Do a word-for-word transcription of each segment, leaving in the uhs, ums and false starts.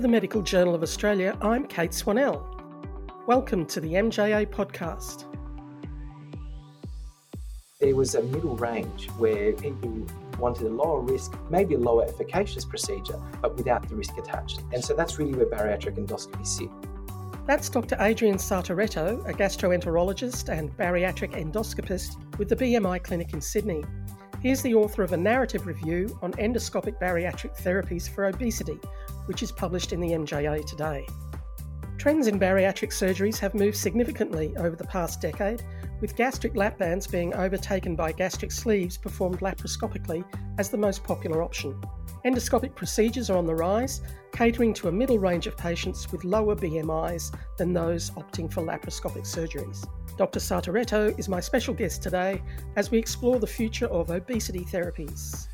the Medical Journal of Australia, I'm Kate Swanell. Welcome to the M J A podcast. There was a middle range where people wanted a lower risk, maybe a lower efficacious procedure, but without the risk attached. And so that's really where bariatric endoscopy sit. That's Doctor Adrian Sartoretto, a gastroenterologist and bariatric endoscopist with the B M I Clinic in Sydney. He is the author of a narrative review on endoscopic bariatric therapies for obesity, which is published in the M J A today. Trends in bariatric surgeries have moved significantly over the past decade, with gastric lap bands being overtaken by gastric sleeves performed laparoscopically as the most popular option. Endoscopic procedures are on the rise, catering to a middle range of patients with lower B M Is than those opting for laparoscopic surgeries. Doctor Sartoretto is my special guest today as we explore the future of obesity therapies.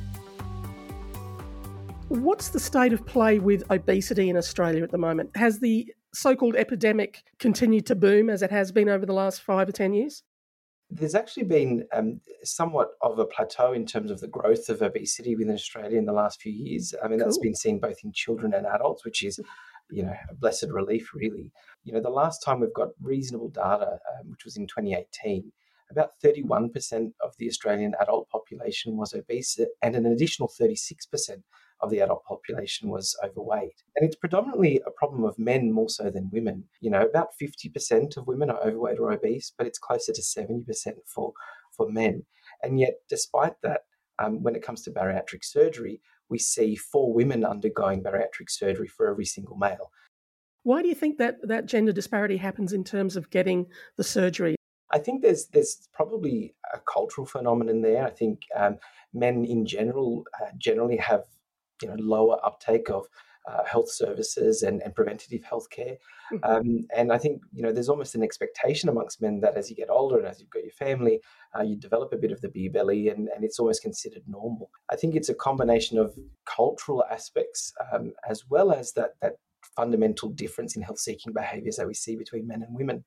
What's the state of play with obesity in Australia at the moment? Has the so-called epidemic continued to boom as it has been over the last five or ten years? There's actually been um, somewhat of a plateau in terms of the growth of obesity within Australia in the last few years. I mean, Cool. that's been seen both in children and adults, which is, you know, a blessed relief, really. You know, the last time we've got reasonable data, um, which was in twenty eighteen, about thirty-one percent of the Australian adult population was obese, and an additional thirty-six percent of the adult population was overweight. And it's predominantly a problem of men more so than women. You know, about fifty percent of women are overweight or obese, but it's closer to seventy percent for, for men. And yet, despite that, um, when it comes to bariatric surgery, we see four women undergoing bariatric surgery for every single male. Why do you think that, that gender disparity happens in terms of getting the surgery? I think there's there's probably a cultural phenomenon there. I think um, men in general uh, generally have you know lower uptake of uh, health services and, and preventative health care. Mhm. Um, and I think you know there's almost an expectation amongst men that as you get older and as you've got your family, uh, you develop a bit of the beer belly, and, and it's almost considered normal. I think it's a combination of cultural aspects um, as well as that that fundamental difference in health-seeking behaviours that we see between men and women.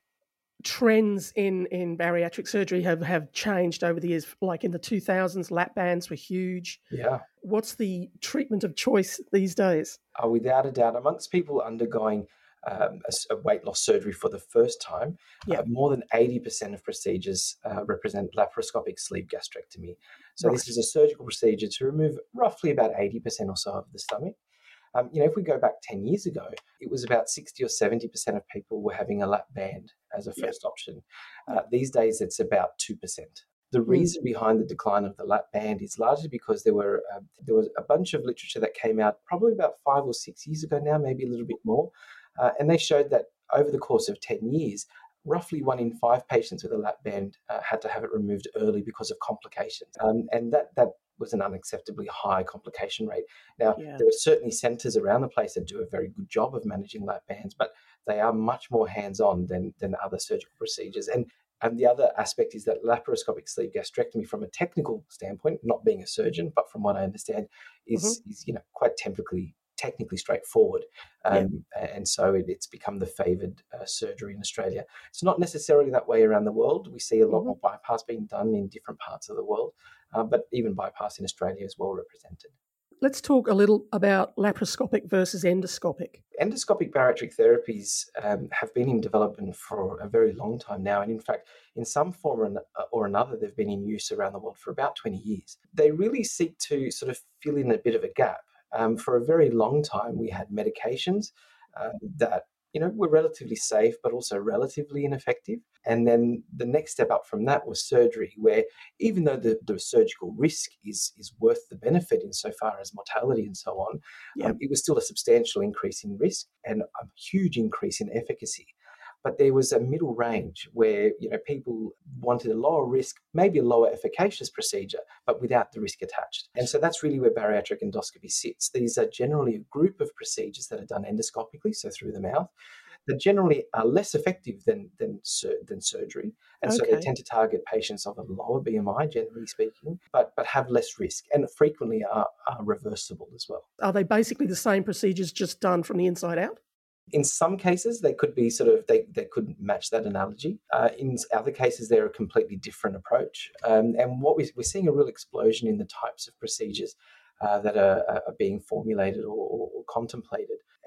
Trends in, in bariatric surgery have, have changed over the years. Like in the two thousands, lap bands were huge. Yeah. What's the treatment of choice these days? Uh, without a doubt, amongst people undergoing um, a, s- a weight loss surgery for the first time, Yeah. uh, more than eighty percent of procedures uh, represent laparoscopic sleeve gastrectomy. So Right. this is a surgical procedure to remove roughly about eighty percent or so of the stomach. Um, you know, if we go back ten years ago, it was about sixty or seventy percent of people were having a lap band as a Yeah. first option. Yeah. Uh, these days, it's about two percent. The Mm. reason behind the decline of the lap band is largely because there were uh, there was a bunch of literature that came out probably about five or six years ago now, maybe a little bit more, uh, and they showed that over the course of ten years, roughly one in five patients with a lap band uh, had to have it removed early because of complications, um, and that that was an unacceptably high complication rate. Now, Yeah. there are certainly centres around the place that do a very good job of managing lap bands, but they are much more hands-on than than other surgical procedures. And and the other aspect is that laparoscopic sleeve gastrectomy, from a technical standpoint, not being a surgeon, but from what I understand, is Mhm. is you know quite technically technically straightforward, Yeah. um, and so it, it's become the favoured uh, surgery in Australia. It's not necessarily that way around the world. We see a lot Mhm. more bypass being done in different parts of the world, uh, but even bypass in Australia is well represented. Let's talk a little about laparoscopic versus endoscopic. Endoscopic bariatric therapies um, have been in development for a very long time now. And in fact, in some form or, an- or another, they've been in use around the world for about twenty years. They really seek to sort of fill in a bit of a gap. Um, for a very long time, we had medications um, that you know were relatively safe, but also relatively ineffective. And then the next step up from that was surgery, where even though the, the surgical risk is is worth the benefit insofar as mortality and so on, Yeah. um, it was still a substantial increase in risk and a huge increase in efficacy. But there was a middle range where you know people wanted a lower risk, maybe a lower efficacious procedure, but without the risk attached. And so that's really where bariatric endoscopy sits. These are generally a group of procedures that are done endoscopically, so through the mouth, that generally are less effective than than, sur- than surgery, and so they Okay. tend to target patients of a lower B M I, generally speaking, but but have less risk and frequently are, are reversible as well. Are they basically the same procedures just done from the inside out? In some cases, they could be sort of they, they could match that analogy. Uh, in other cases, they're a completely different approach. Um, and what we, we're seeing a real explosion in the types of procedures uh, that are, are being formulated or, or contemplated.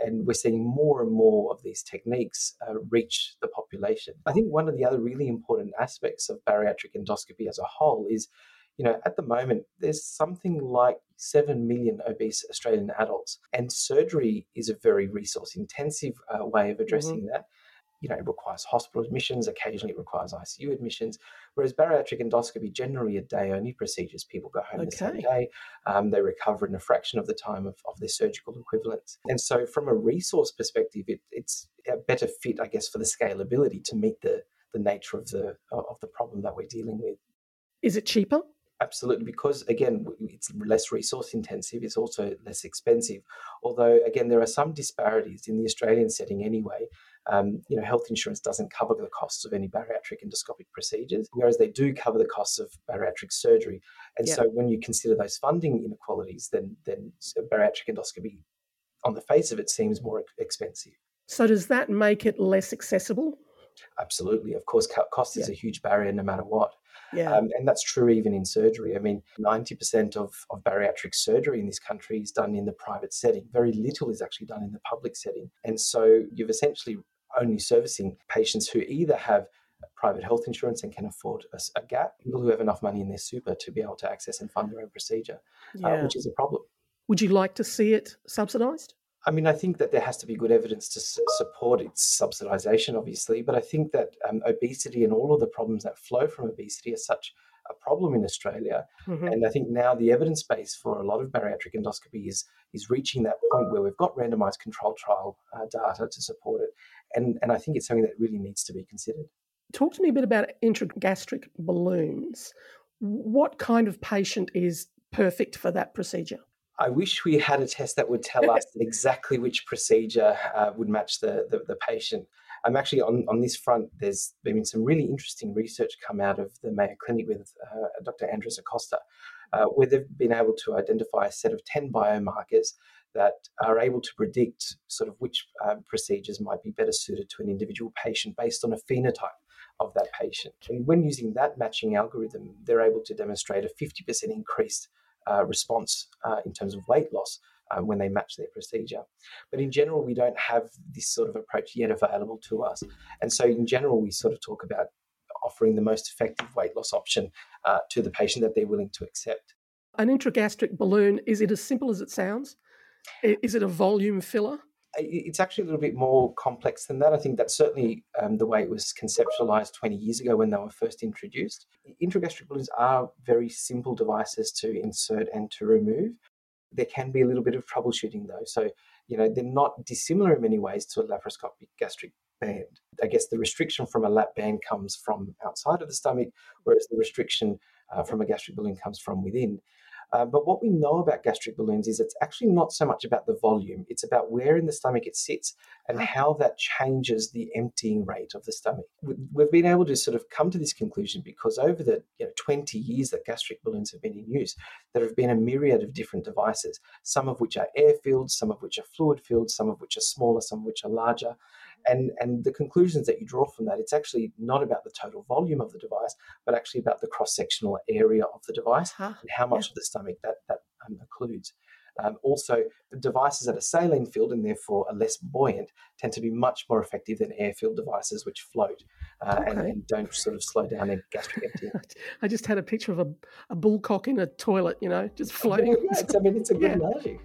and we're seeing more and more of these techniques uh, reach the population. I think one of the other really important aspects of bariatric endoscopy as a whole is, you know, at the moment, there's something like seven million obese Australian adults, and surgery is a very resource intensive uh, way of addressing mm-hmm. that. You know, it requires hospital admissions, occasionally it requires I C U admissions, whereas bariatric endoscopy, generally a day-only procedures. People go home okay. the same day, um, they recover in a fraction of the time of, of their surgical equivalents. And so from a resource perspective, it, it's a better fit, I guess, for the scalability to meet the, the nature of the of the problem that we're dealing with. Is it cheaper? Absolutely, because again, it's less resource intensive, it's also less expensive. Although, again, there are some disparities in the Australian setting anyway. Um, you know, health insurance doesn't cover the costs of any bariatric endoscopic procedures, whereas they do cover the costs of bariatric surgery. And yep. so when you consider those funding inequalities, then, then bariatric endoscopy, on the face of it, seems more expensive. So does that make it less accessible? Absolutely. Of course, cost is yeah. a huge barrier no matter what. Yeah. Um, and that's true even in surgery. I mean, ninety percent of, of bariatric surgery in this country is done in the private setting. Very little is actually done in the public setting. And so you've essentially only servicing patients who either have private health insurance and can afford a, a gap, people who have enough money in their super to be able to access and fund their own procedure, yeah. uh, which is a problem. Would you like to see it subsidised? I mean, I think that there has to be good evidence to s- support its subsidisation, obviously, but I think that um, obesity and all of the problems that flow from obesity are such a problem in Australia. Mm-hmm. And I think now the evidence base for a lot of bariatric endoscopy is, is reaching that point where we've got randomised controlled trial uh, data to support it. And, and I think it's something that really needs to be considered. Talk to me a bit about intragastric balloons. What kind of patient is perfect for that procedure? I wish we had a test that would tell us exactly which procedure uh, would match the, the, the patient. I'm actually on, on this front, there's been some really interesting research come out of the Mayo Clinic with uh, Doctor Andres Acosta, uh, where they've been able to identify a set of ten biomarkers that are able to predict sort of which uh, procedures might be better suited to an individual patient based on a phenotype of that patient. And when using that matching algorithm, they're able to demonstrate a fifty percent increased Uh, response uh, in terms of weight loss uh, when they match their procedure. But in general, we don't have this sort of approach yet available to us. And so in general, we sort of talk about offering the most effective weight loss option uh, to the patient that they're willing to accept. An intragastric balloon, is it as simple as it sounds? Is it a volume filler? It's actually a little bit more complex than that. I think that's certainly um, the way it was conceptualized twenty years ago when they were first introduced. Intragastric balloons are very simple devices to insert and to remove. There can be a little bit of troubleshooting though. So, you know, they're not dissimilar in many ways to a laparoscopic gastric band. I guess the restriction from a lap band comes from outside of the stomach, whereas the restriction uh, from a gastric balloon comes from within. Uh, but what we know about gastric balloons is it's actually not so much about the volume. It's about where in the stomach it sits and how that changes the emptying rate of the stomach. We've been able to sort of come to this conclusion because over the you know, twenty years that gastric balloons have been in use, there have been a myriad of different devices, some of which are air-filled, some of which are fluid-filled, some of which are smaller, some of which are larger. And, and the conclusions that you draw from that, it's actually not about the total volume of the device, but actually about the cross-sectional area of the device huh. and how much yeah. of the stomach that, that um, occludes. Um, also, the devices that are saline-filled and therefore are less buoyant tend to be much more effective than air-filled devices which float uh, okay. and, and don't sort of slow down in gastric emptying. I just had a picture of a, a bullcock in a toilet, you know, just floating. Yeah, it's, I mean, it's a good yeah. analogy.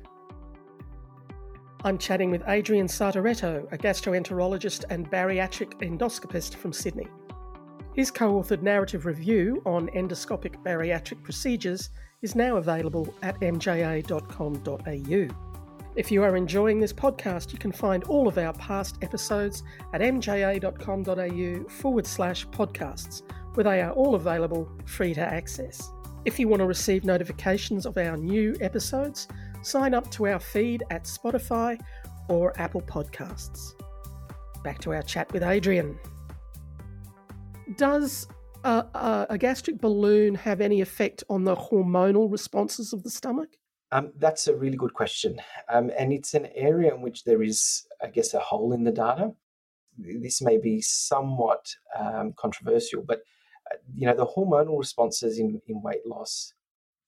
I'm chatting with Adrian Sartoretto, a gastroenterologist and bariatric endoscopist from Sydney. His co-authored narrative review on endoscopic bariatric procedures is now available at m j a dot com dot a u. If you are enjoying this podcast, you can find all of our past episodes at m j a dot com dot a u forward slash podcasts, where they are all available free to access. If you want to receive notifications of our new episodes, sign up to our feed at Spotify or Apple Podcasts. Back to our chat with Adrian. Does a, a, a gastric balloon have any effect on the hormonal responses of the stomach? Um, that's a really good question. Um, and it's an area in which there is, I guess, a hole in the data. This may be somewhat um, controversial, but, uh, you know, the hormonal responses in, in weight loss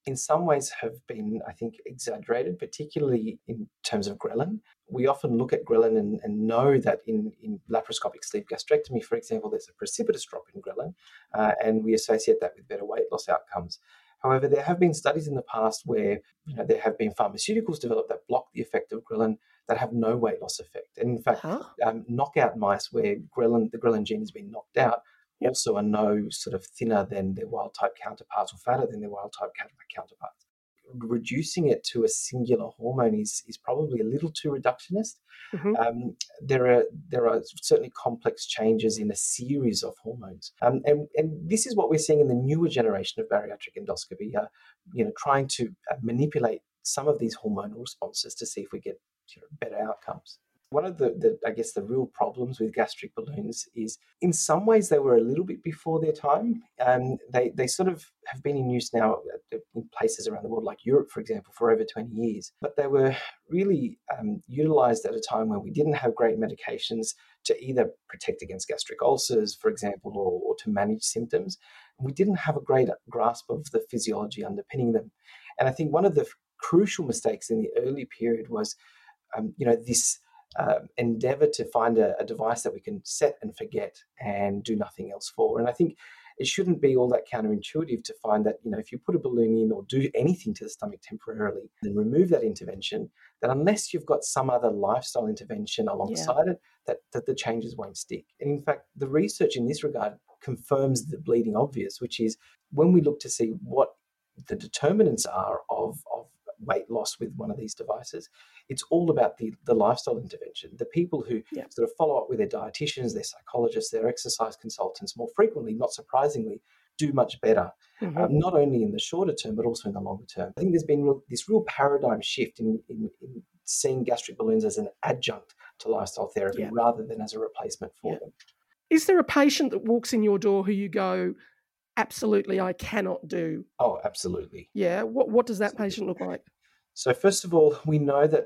in some ways have been, I think, exaggerated, particularly in terms of ghrelin. We often look at ghrelin and, and know that in, in laparoscopic sleeve gastrectomy, for example, there's a precipitous drop in ghrelin, uh, and we associate that with better weight loss outcomes. However, there have been studies in the past where you know, there have been pharmaceuticals developed that block the effect of ghrelin that have no weight loss effect. And in fact, Huh? um, knockout mice where ghrelin, the ghrelin gene has been knocked out Yep. also are no sort of thinner than their wild-type counterparts or fatter than their wild-type counterparts. Reducing it to a singular hormone is, is probably a little too reductionist. Mm-hmm. Um, there are there are certainly complex changes in a series of hormones, um, and and this is what we're seeing in the newer generation of bariatric endoscopy. Uh, you know, trying to uh, manipulate some of these hormonal responses to see if we get you know, better outcomes. One of the, the, I guess, the real problems with gastric balloons is, in some ways, they were a little bit before their time. Um, they they sort of have been in use now in places around the world, like Europe, for example, for over twenty years. But they were really um, utilised at a time when we didn't have great medications to either protect against gastric ulcers, for example, or, or to manage symptoms. And we didn't have a great grasp of the physiology underpinning them. And I think one of the crucial mistakes in the early period was, um, you know, this Uh, endeavor to find a, a device that we can set and forget and do nothing else for. And I think it shouldn't be all that counterintuitive to find that, you know, if you put a balloon in or do anything to the stomach temporarily, then remove that intervention, that unless you've got some other lifestyle intervention alongside yeah. it, that, that the changes won't stick. And in fact, the research in this regard confirms the bleeding obvious, which is when we look to see what the determinants are of, of weight loss with one of these devices, it's all about the, the lifestyle intervention. The people who yeah. sort of follow up with their dietitians, their psychologists, their exercise consultants more frequently, not surprisingly, do much better, mm-hmm. um, not only in the shorter term, but also in the longer term. I think there's been real, this real paradigm shift in, in, in seeing gastric balloons as an adjunct to lifestyle therapy yeah. rather than as a replacement for yeah. them. Is there a patient that walks in your door who you go, absolutely, I cannot do? Oh, absolutely. Yeah. What what does that patient look like? So first of all, we know that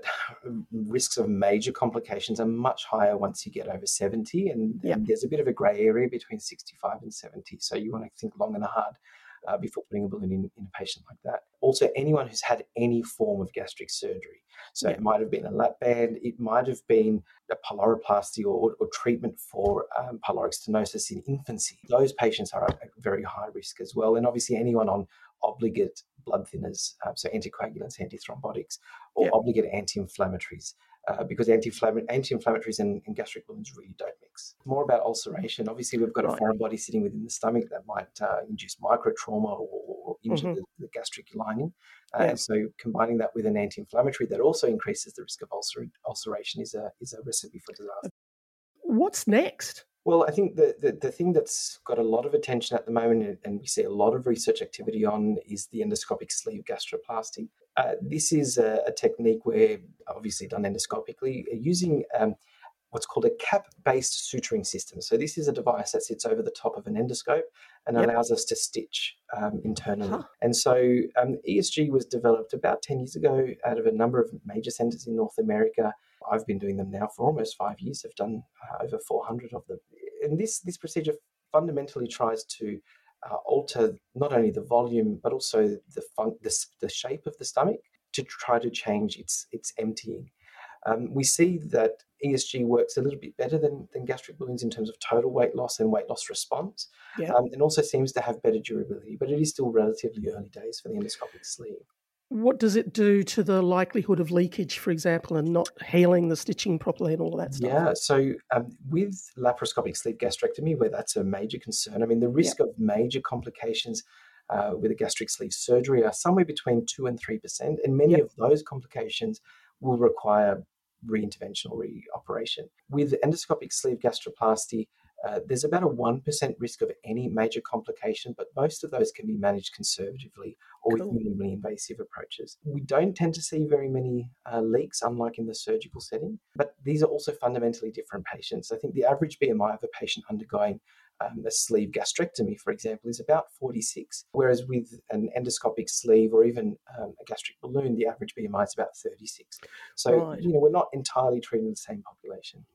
risks of major complications are much higher once you get over seventy, and, yep. and there's a bit of a grey area between sixty-five and seventy. So you want to think long and hard uh, before putting a balloon in, in a patient like that. Also, anyone who's had any form of gastric surgery. So yep. it might have been a lap band, it might have been a pyloroplasty or, or treatment for um, pyloric stenosis in infancy. Those patients are at very high risk as well. And obviously anyone on obligate blood thinners, uh, so anticoagulants, antithrombotics, or yep. obligate anti-inflammatories, uh, because anti-inflamm- anti-inflammatories and, and gastric balloons really don't mix. More about ulceration. Obviously, we've got right. a foreign body sitting within the stomach that might uh, induce microtrauma or, or injure mm-hmm. the, the gastric lining. Uh, yeah. And so combining that with an anti-inflammatory that also increases the risk of ulcer- ulceration is a, is a recipe for disaster. What's next? Well, I think the, the, the thing that's got a lot of attention at the moment, and we see a lot of research activity on, is the endoscopic sleeve gastroplasty. Uh, this is a, a technique where, obviously done endoscopically, using um, what's called a cap-based suturing system. So this is a device that sits over the top of an endoscope and yep. allows us to stitch um, internally. Huh. And so um, E S G was developed about ten years ago out of a number of major centres in North America. I've been doing them now for almost five years. I've done uh, over four hundred of them. And this, this procedure fundamentally tries to uh, alter not only the volume, but also the, fun- the the shape of the stomach to try to change its its emptying. Um, we see that E S G works a little bit better than, than gastric balloons in terms of total weight loss and weight loss response, yeah. um, and also seems to have better durability, but it is still relatively early days for the endoscopic sleeve. What does it do to the likelihood of leakage, for example, and not healing the stitching properly and all of that stuff? Yeah, so um, with laparoscopic sleeve gastrectomy, where that's a major concern, I mean, the risk yep. of major complications uh, with a gastric sleeve surgery are somewhere between two and three percent, and many yep. of those complications will require re-intervention or re-operation. With endoscopic sleeve gastroplasty, uh, there's about a one percent risk of any major complication, but most of those can be managed conservatively or cool. with minimally invasive approaches. We don't tend to see very many uh, leaks, unlike in the surgical setting, but these are also fundamentally different patients. I think the average B M I of a patient undergoing um, a sleeve gastrectomy, for example, is about forty-six, whereas with an endoscopic sleeve or even um, a gastric balloon, the average B M I is about thirty-six. So, right. you know, we're not entirely treating the same population.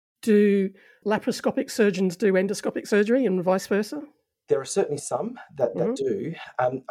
Do laparoscopic surgeons do endoscopic surgery and vice versa? There are certainly some that, that mm-hmm. do. Um, I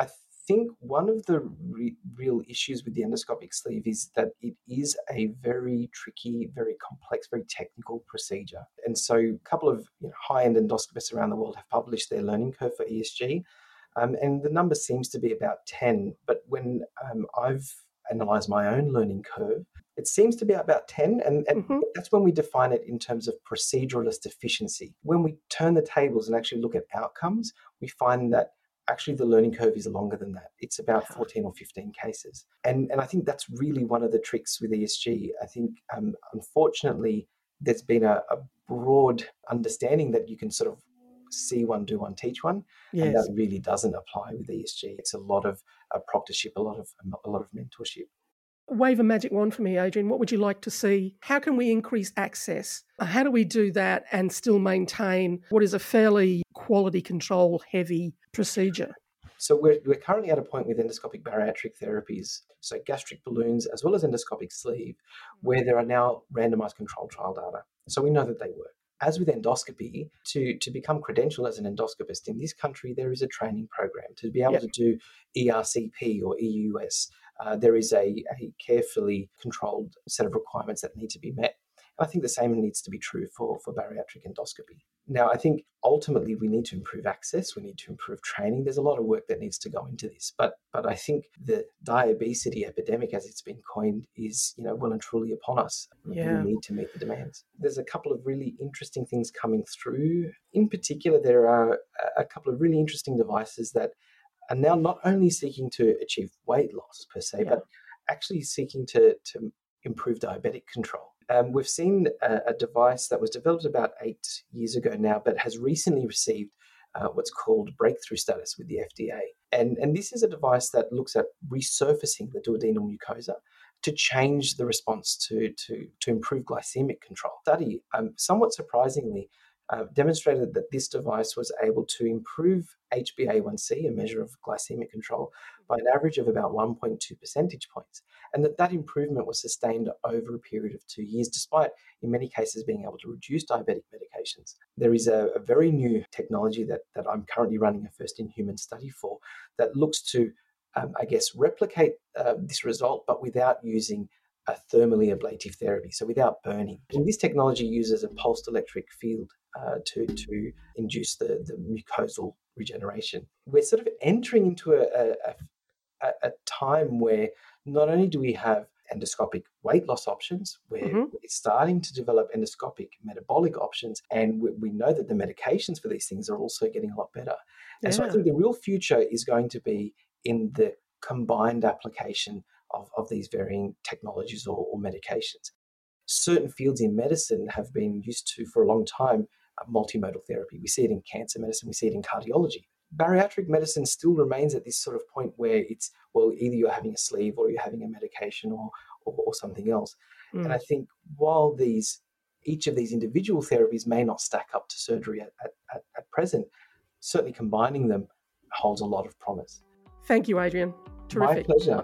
think one of the re- real issues with the endoscopic sleeve is that it is a very tricky, very complex, very technical procedure. And so a couple of you know, high-end endoscopists around the world have published their learning curve for E S G, um, and the number seems to be about ten. But when um, I've analysed my own learning curve, it seems to be about ten, and, and mm-hmm. that's when we define it in terms of proceduralist efficiency. When we turn the tables and actually look at outcomes, we find that actually the learning curve is longer than that. It's about fourteen or fifteen cases. And, and I think that's really one of the tricks with E S G. I think, um, unfortunately, there's been a, a broad understanding that you can sort of see one, do one, teach one, yes. and that really doesn't apply with E S G. It's a lot of uh, proctorship, a lot of a lot of mentorship. Wave a magic wand for me, Adrian. What would you like to see? How can we increase access? How do we do that and still maintain what is a fairly quality control heavy procedure? So we're, we're currently at a point with endoscopic bariatric therapies, so gastric balloons as well as endoscopic sleeve, where there are now randomized controlled trial data. So we know that they work. As with endoscopy, to, to become credentialed as an endoscopist in this country, there is a training program. To be able yep. to do E R C P or E U S, uh, there is a, a carefully controlled set of requirements that need to be met. And I think the same needs to be true for, for bariatric endoscopy. Now, I think ultimately we need to improve access, we need to improve training. There's a lot of work that needs to go into this. But but I think the diabesity epidemic, as it's been coined, is you know well and truly upon us. Yeah. We need to meet the demands. There's a couple of really interesting things coming through. In particular, there are a couple of really interesting devices that are now not only seeking to achieve weight loss per se, yeah. but actually seeking to, to improve diabetic control. Um, we've seen a, a device that was developed about eight years ago now, but has recently received uh, what's called breakthrough status with the F D A. And, and this is a device that looks at resurfacing the duodenal mucosa to change the response to, to, to improve glycemic control. Study, um, somewhat surprisingly, uh, demonstrated that this device was able to improve H b A one C, a measure of glycemic control, by an average of about one point two percentage points. And that that improvement was sustained over a period of two years, despite, in many cases, being able to reduce diabetic medications. There is a, a very new technology that, that I'm currently running a first-in-human study for that looks to, um, I guess, replicate uh, this result, but without using a thermally ablative therapy, so without burning. And this technology uses a pulsed electric field uh, to, to induce the, the mucosal regeneration. We're sort of entering into a, a, a, a time where not only do we have endoscopic weight loss options, we're, mm-hmm. we're starting to develop endoscopic metabolic options, and we, we know that the medications for these things are also getting a lot better. And yeah. so I think the real future is going to be in the combined application of, of these varying technologies or, or medications. Certain fields in medicine have been used to, for a long time, uh, multimodal therapy. We see it in cancer medicine, we see it in cardiology. Bariatric medicine still remains at this sort of point where it's, well, either you're having a sleeve or you're having a medication or or, or something else. Mm. And I think while these each of these individual therapies may not stack up to surgery at, at, at present, certainly combining them holds a lot of promise. Thank you, Adrian. Terrific. My pleasure.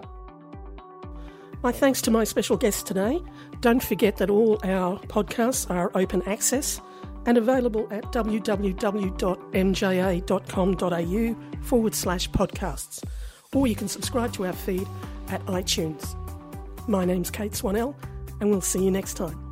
My thanks to my special guest today. Don't forget that all our podcasts are open access and available at www.mja.com.au forward slash podcasts. Or you can subscribe to our feed at iTunes. My name's Kate Swanell, and we'll see you next time.